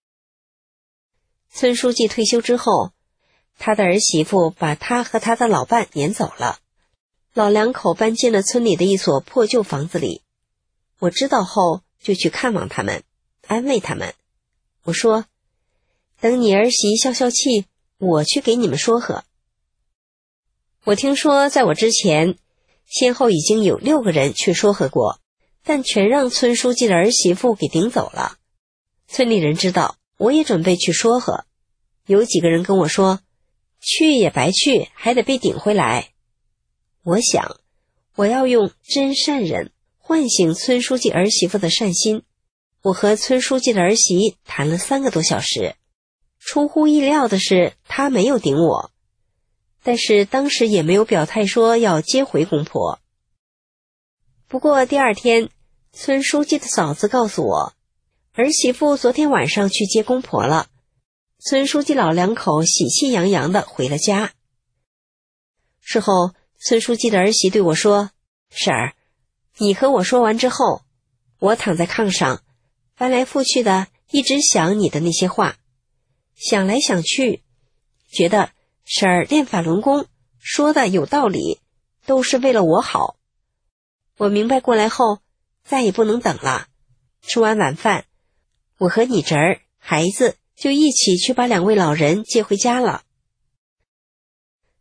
村书记退休之后，他的儿媳妇把他和他的老伴撵走了，老两口搬进了村里的一所破旧房子里。我知道后就去看望他们，安慰他们。我说，等你儿媳消消气，我去给你们说和。我听说在我之前先后已经有六个人去说和过，但全让村书记的儿媳妇给顶走了。村里人知道我也准备去说和，有几个人跟我说，去也白去，还得被顶回来。我想，我要用真善忍唤醒村书记儿媳妇的善心。我和村书记的儿媳谈了三个多小时，出乎意料的是，她没有顶我，但是当时也没有表态说要接回公婆。不过第二天，村书记的嫂子告诉我，儿媳妇昨天晚上去接公婆了。村书记老两口喜气洋洋地回了家。事后，村书记的儿媳对我说，婶儿，你和我说完之后，我躺在炕上，翻来覆去的一直想你的那些话，想来想去，觉得婶儿练法轮功说的有道理，都是为了我好。我明白过来后，再也不能等了。吃完晚饭，我和你侄儿、孩子就一起去把两位老人接回家了。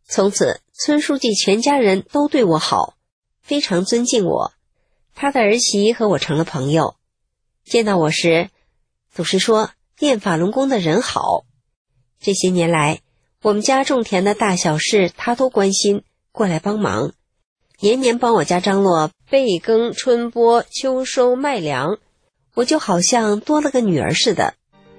从此村书记全家人都对我好，非常尊敬我。他的儿媳和我成了朋友，见到我时总是说练法轮功的人好。这些年来，我们家种田的大小事他都关心，过来帮忙，年年帮我家张罗备耕、春播、秋收、麦粮，我就好像多了个女儿似的。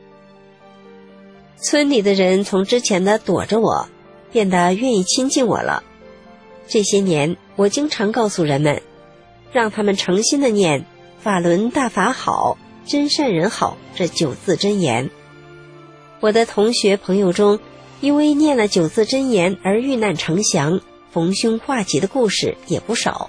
村里的人从之前的躲着我，变得愿意亲近我了。这些年，我经常告诉人们，让他们诚心的念法轮大法好，真善人好这九字真言。我的同学朋友中，因为念了九字真言而遇难成祥、逢凶化吉的故事也不少。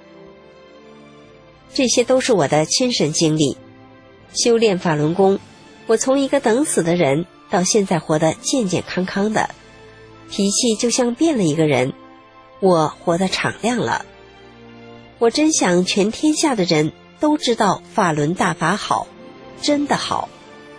这些都是我的亲身经历。修炼法轮功，我从一个等死的人到现在活得健健康康的，脾气就像变了一个人，我活得敞亮了。我真想全天下的人都知道法轮大法好，真的好。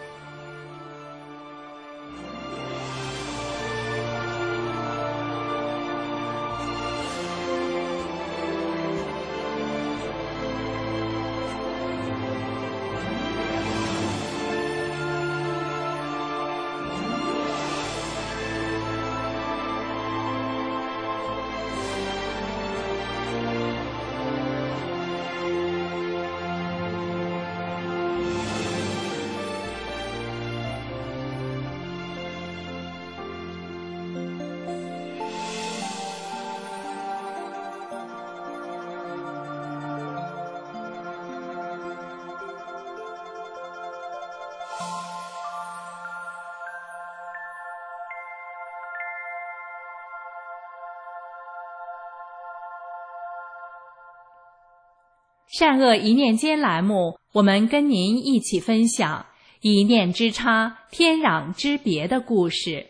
善恶一念间栏目，我们跟您一起分享一念之差，天壤之别的故事。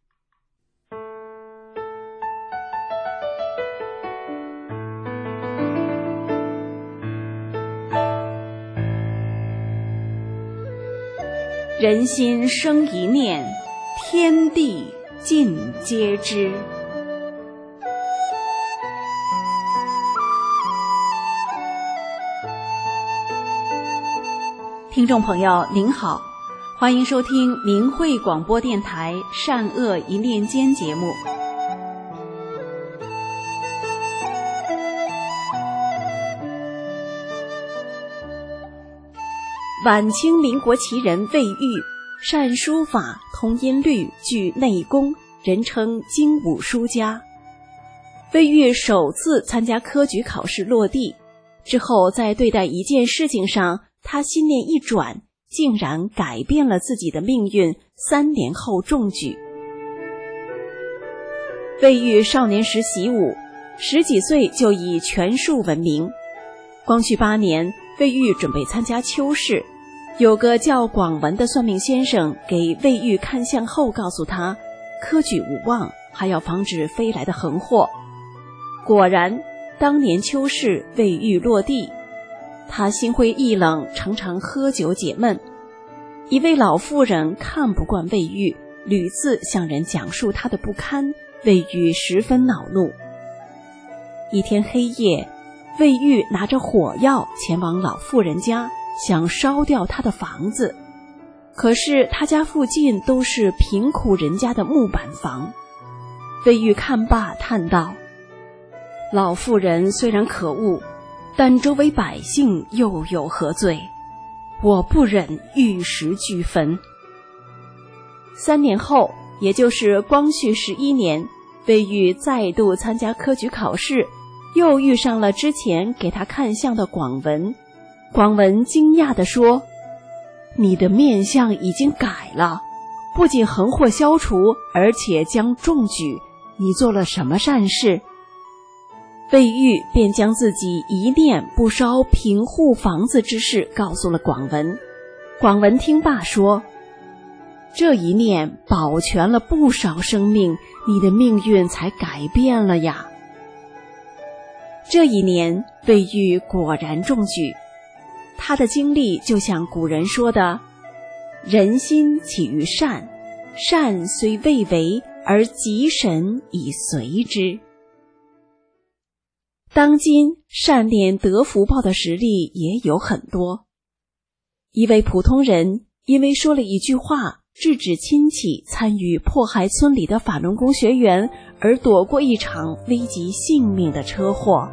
人心生一念，天地尽皆知。听众朋友您好，欢迎收听明慧广播电台善恶一念间节目。晚清民国奇人魏玉，善书法，通音律，具内功，人称精武书家。魏玉首次参加科举考试落第之后，在对待一件事情上，他心念一转，竟然改变了自己的命运，三年后中举。魏玉少年时习武，十几岁就以拳术闻名。光绪八年，魏玉准备参加秋试，有个叫广文的算命先生给魏玉看相后告诉他，科举无望，还要防止飞来的横祸。果然，当年秋试魏玉落地。他心灰意冷，常常喝酒解闷。一位老妇人看不惯魏玉，屡次向人讲述他的不堪，魏玉十分恼怒。一天黑夜，魏玉拿着火药前往老妇人家，想烧掉他的房子。可是他家附近都是贫苦人家的木板房。魏玉看罢叹道：老妇人虽然可恶，但周围百姓又有何罪？我不忍玉石俱焚。三年后，也就是光绪十一年，魏玉再度参加科举考试，又遇上了之前给他看相的广文。广文惊讶地说：你的面相已经改了，不仅横祸消除，而且将中举，你做了什么善事？魏玉便将自己一念不烧贫户房子之事告诉了广文。广文听罢说：这一念保全了不少生命，你的命运才改变了呀。这一年，魏玉果然中举。他的经历就像古人说的：人心起于善，善虽未为， 而吉神以随之。当今善念得福报的实例也有很多。一位普通人因为说了一句话，制止亲戚参与迫害村里的法轮功学员，而躲过一场危及性命的车祸。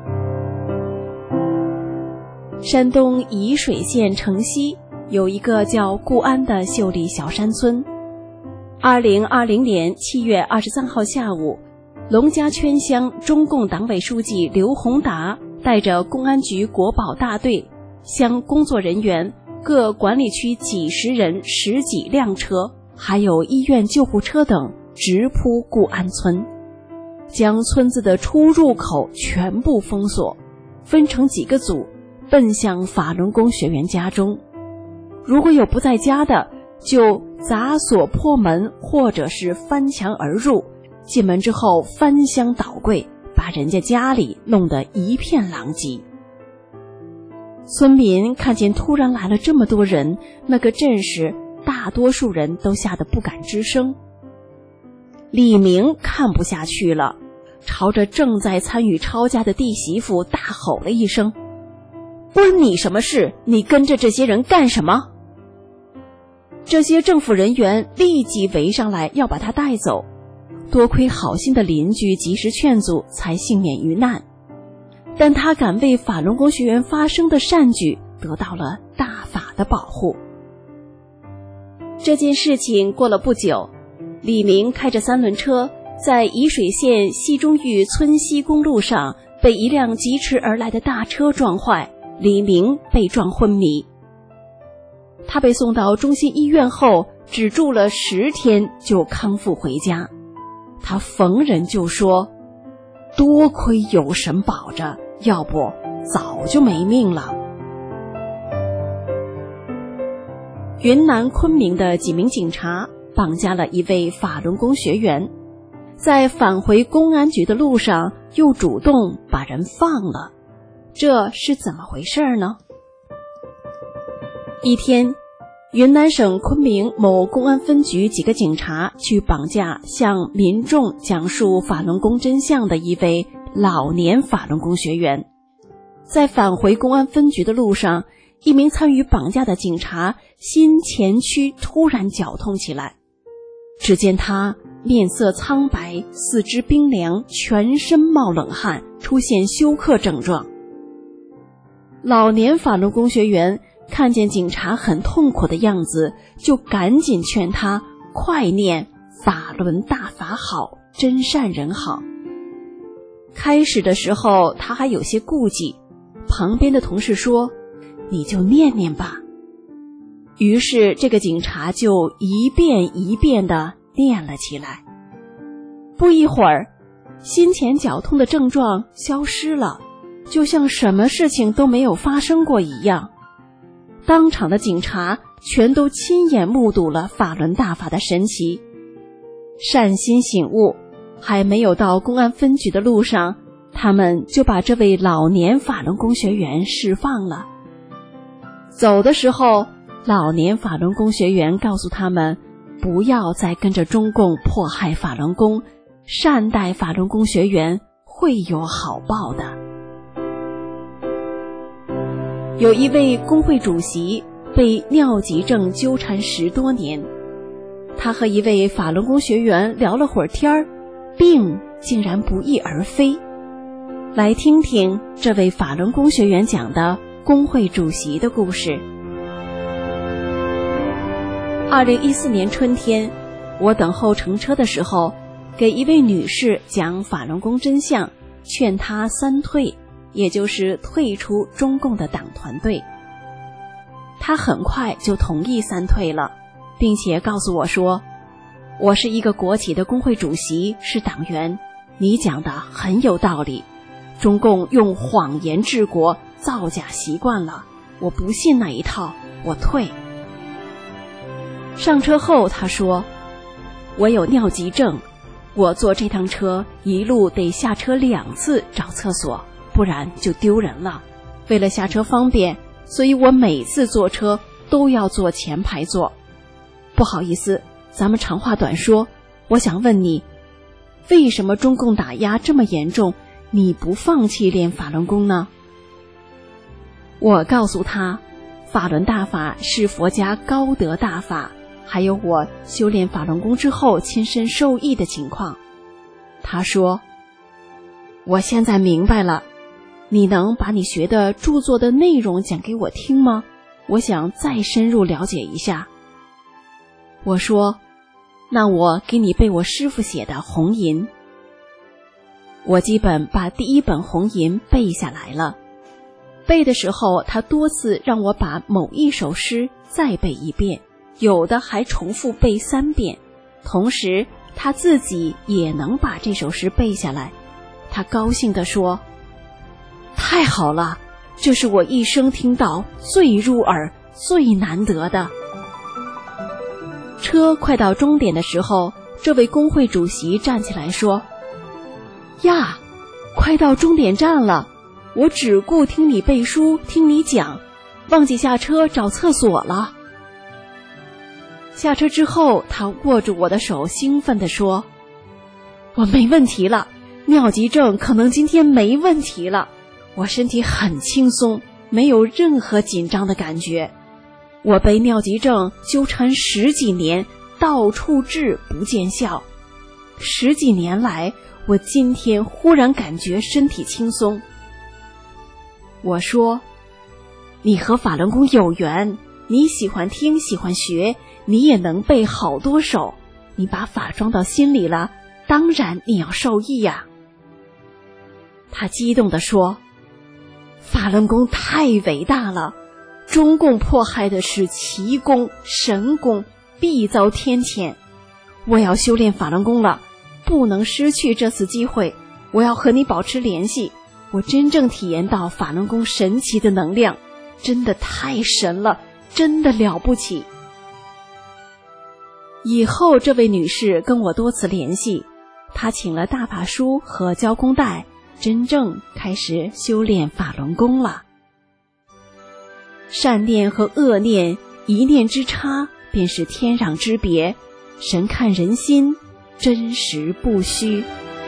山东沂水县城西有一个叫固安的秀丽小山村。二零二零年七月二十三号下午，龙家圈乡中共党委书记刘宏达带着公安局国保大队、乡工作人员、各管理区几十人、十几辆车，还有医院救护车等，直扑固安村，将村子的出入口全部封锁，分成几个组，奔向法轮功学员家中。如果有不在家的，就砸锁破门，或者是翻墙而入，进门之后翻箱倒柜，把人家家里弄得一片狼藉。村民看见突然来了这么多人，那个阵势，大多数人都吓得不敢吱声。李明看不下去了，朝着正在参与抄家的弟媳妇大吼了一声：关你什么事？你跟着这些人干什么？这些政府人员立即围上来要把他带走，多亏好心的邻居及时劝阻，才幸免于难。但他敢为法轮功学员发声的善举得到了大法的保护。这件事情过了不久，李明开着三轮车在沂水县西中峪村西公路上被一辆疾驰而来的大车撞坏，李明被撞昏迷。他被送到中心医院后，只住了十天就康复回家。他逢人就说：多亏有神保着，要不早就没命了。云南昆明的几名警察绑架了一位法轮功学员，在返回公安局的路上又主动把人放了，这是怎么回事呢？一天，云南省昆明某公安分局几个警察去绑架向民众讲述法轮功真相的一位老年法轮功学员。在返回公安分局的路上，一名参与绑架的警察心前区突然绞痛起来，只见他面色苍白，四肢冰凉，全身冒冷汗，出现休克症状。老年法轮功学员看见警察很痛苦的样子，就赶紧劝他快念法轮大法好，真善人好。开始的时候他还有些顾忌，旁边的同事说：你就念念吧。于是这个警察就一遍一遍地念了起来。不一会儿，心前绞痛的症状消失了，就像什么事情都没有发生过一样。当场的警察全都亲眼目睹了法轮大法的神奇。善心醒悟，还没有到公安分局的路上，他们就把这位老年法轮功学员释放了。走的时候，老年法轮功学员告诉他们，不要再跟着中共迫害法轮功，善待法轮功学员，会有好报的。有一位工会主席被尿急症纠缠十多年，他和一位法轮功学员聊了会儿天儿，病竟然不翼而飞。来听听这位法轮功学员讲的工会主席的故事。二零一四年春天，我等候乘车的时候，给一位女士讲法轮功真相，劝她三退，也就是退出中共的党团队。她很快就同意三退了，并且告诉我说：我是一个国企的工会主席，是党员，你讲的很有道理，中共用谎言治国，造假习惯了，我不信那一套，我退。上车后他说：我有尿急症，我坐这趟车一路得下车两次找厕所，不然就丢人了。为了下车方便，所以我每次坐车都要坐前排座。不好意思，咱们长话短说，我想问你， 为什么中共打压这么严重，你不放弃练法轮功呢？我告诉他，法轮大法是佛家高德大法，还有我修炼法轮功之后亲身受益的情况。他说，我现在明白了，你能把你学的著作的内容讲给我听吗？我想再深入了解一下。我说，那我给你背我师父写的《红吟》。我基本把第一本《红吟》背下来了。背的时候，他多次让我把某一首诗再背一遍，有的还重复背三遍。同时，他自己也能把这首诗背下来。他高兴地说，太好了，这是我一生听到最入耳、最难得的。车快到终点的时候，这位工会主席站起来说，呀，快到终点站了，我只顾听你背书，听你讲，忘记下车找厕所了。下车之后，他握住我的手，兴奋地说，我没问题了，尿急症可能今天没问题了，我身体很轻松，没有任何紧张的感觉。我被尿急症纠缠十几年，到处治不见效。十几年来，我今天忽然感觉身体轻松。我说，你和法轮功有缘，你喜欢听喜欢学，你也能背好多首，你把法装到心里了，当然你要受益呀。他激动地说，法轮功太伟大了，中共迫害的是奇功神功，必遭天谴。我要修炼法轮功了，不能失去这次机会，我要和你保持联系，我真正体验到法轮功神奇的能量，真的太神了，真的了不起。以后这位女士跟我多次联系，她请了大法书和交工带，真正开始修炼法轮功了。善念和恶念一念之差，便是天壤之别，神看人心，真实不虚。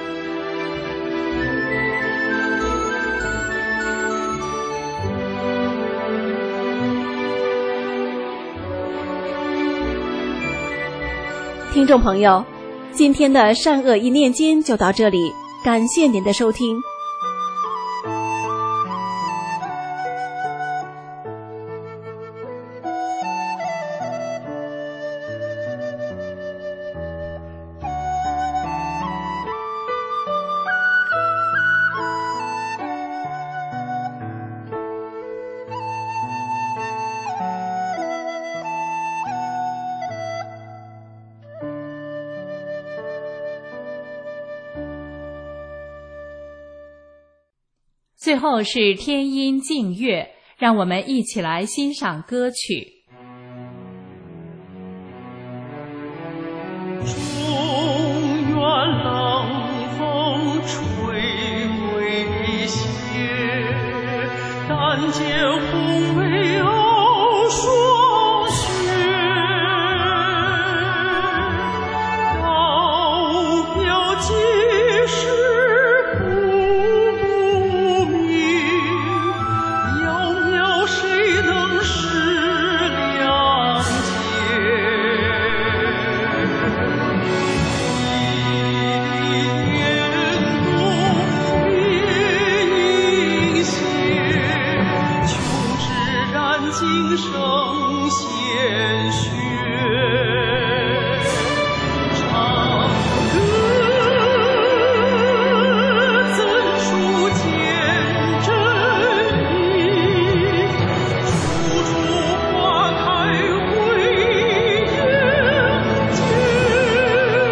听众朋友，今天的善恶一念间就到这里，感谢您的收听。 最后是天音静乐，让我们一起来欣赏歌曲。 中原冷风吹微斜，但见红梅傲霜雪，道标几时今生鲜血，唱歌怎书见真意，处处花开会迎接。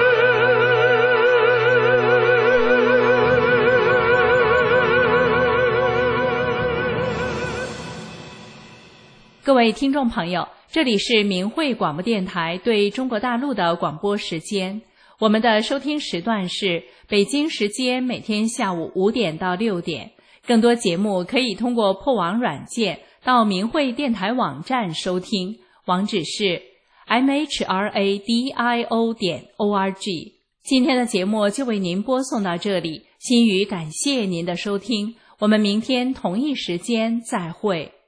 各位听众朋友，这里是明慧广播电台对中国大陆的广播时间。我们的收听时段是北京时间每天下午五点到六点。更多节目可以通过破网软件到明慧电台网站收听，网址是 m h r a d i o 点 o r g。 今天的节目就为您播送到这里，心语感谢您的收听，我们明天同一时间再会。